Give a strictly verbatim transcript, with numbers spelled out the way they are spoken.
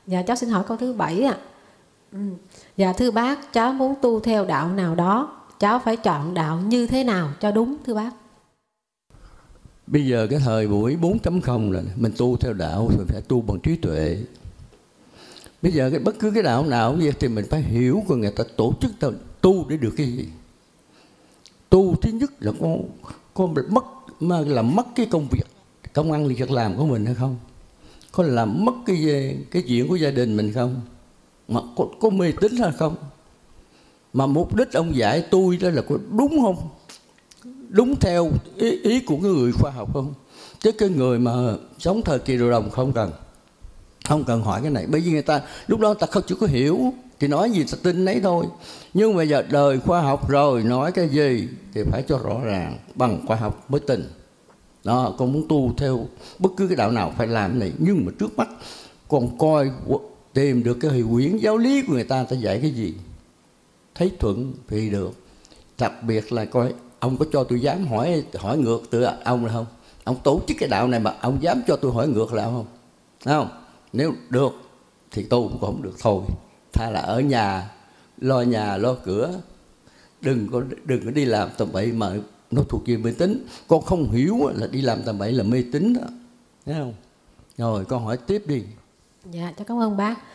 Dạ cháu xin hỏi câu thứ bảy ạ. Ừ. Dạ thưa bác, cháu muốn tu theo đạo nào đó, cháu phải chọn đạo như thế nào cho đúng thưa bác? Bây giờ cái thời buổi bốn chấm không là mình tu theo đạo thì phải tu bằng trí tuệ. Bây giờ cái bất cứ cái đạo nào vậy thì mình phải hiểu của người ta tổ chức ta tu để được cái gì. Tu thứ nhất là con con mất mà làm mất cái công việc, công ăn việc làm của mình hay không? Có làm mất cái cái chuyện của gia đình mình không? Mà có, có mê tín hay không? Mà mục đích ông dạy tôi đó là có đúng không? Đúng theo ý, ý của cái người khoa học không? Chứ cái người mà sống thời kỳ đồ đồng không cần không cần hỏi cái này, bởi vì người ta lúc đó người ta không chưa có hiểu thì nói gì ta tin nấy thôi. Nhưng mà giờ đời khoa học rồi, nói cái gì thì phải cho rõ ràng, bằng khoa học mới tin. Đó, con muốn tu theo bất cứ cái đạo nào phải làm cái này, nhưng mà trước mắt con coi tìm được cái quyển giáo lý của người ta ta dạy cái gì, thấy thuận thì được. Đặc biệt là coi ông có cho tôi dám hỏi hỏi ngược từ ông là không? Ông tổ chức cái đạo này mà ông dám cho tôi hỏi ngược lại không? Thấy không? Nếu được thì tu, cũng không được thôi. Thay là ở nhà lo nhà lo cửa, đừng có đừng có đi làm tầm bậy mà nó thuộc về mê tín. Con không hiểu là đi làm tầm bậy là mê tín đó, thấy không? Rồi con hỏi tiếp đi. Dạ cháu cảm ơn bác.